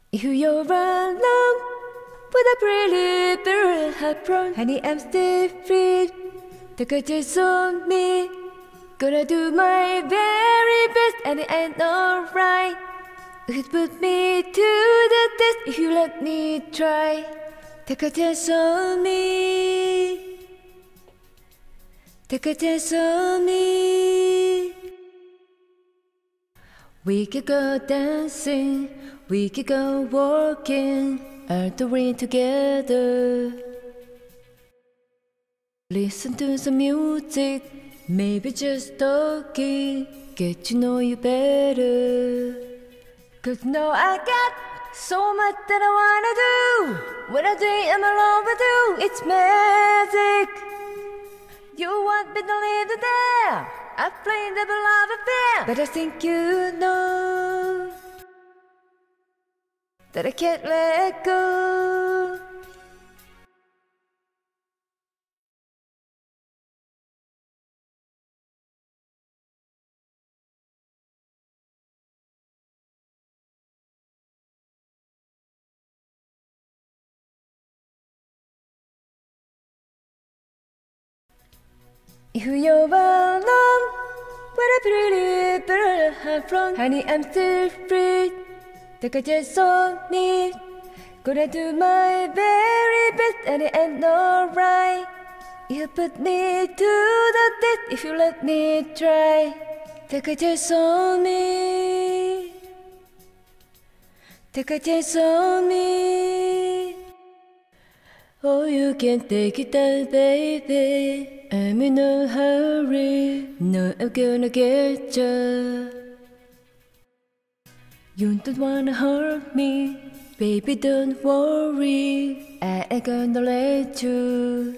If you're alone with a pretty bird heart, honey, I'm still free. Take a chance on me. Gonna do my very best, and it ain't alright. You could put me to the test if you let me try. Take a chance on me. Take a chance on me. We could go dancing, we could go walking, all the way together. Listen to some music, maybe just talking, get to know you better. 'Cause now I got so much that I wanna do. When I think I'm alone with you, it's magic. You want me to leave it there? I played the love affair, but I think you know that I can't let go. If you're alone, what a pretty bird I'm from, honey, I'm still free. Take a chance on me. Gonna do my very best, and it ain't alright. You put me to the test if you let me try. Take a chance on me. Take a chance on me. Oh, you can take it down, baby. I'm in no hurry. No, I'm gonna get you. You don't wanna hurt me, baby, don't worry. I ain't gonna let you.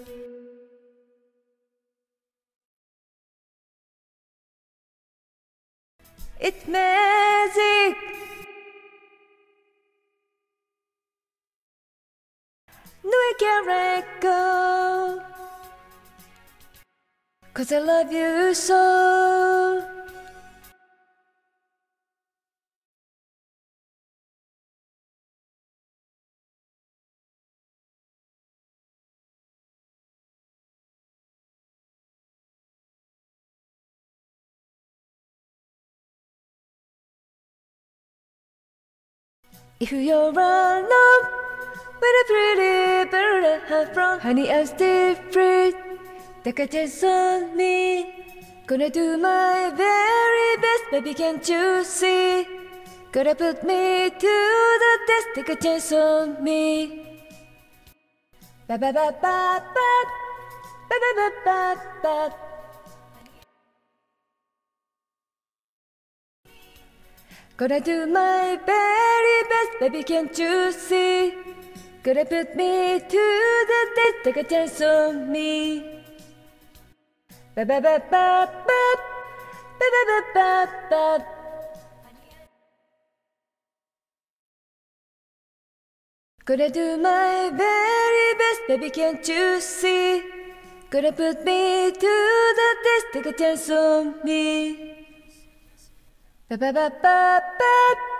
It's magic. No, I can't let go. 'Cause I love you so. If you're alone with a pretty bird I have from, honey, I'm still free. Take a chance on me. Gonna do my very best, baby, can't you see? Gonna put me to the test. Take a chance on me. Ba ba ba ba ba ba ba ba ba ba. Gonna do my very best, baby, can't you see? Gonna put me to the test. Take a chance on me. Ba ba ba ba ba ba ba ba ba ba. Gonna do my very best, baby, can't you see? Gonna put me to the test. Take a chance on me. Ba ba ba ba ba.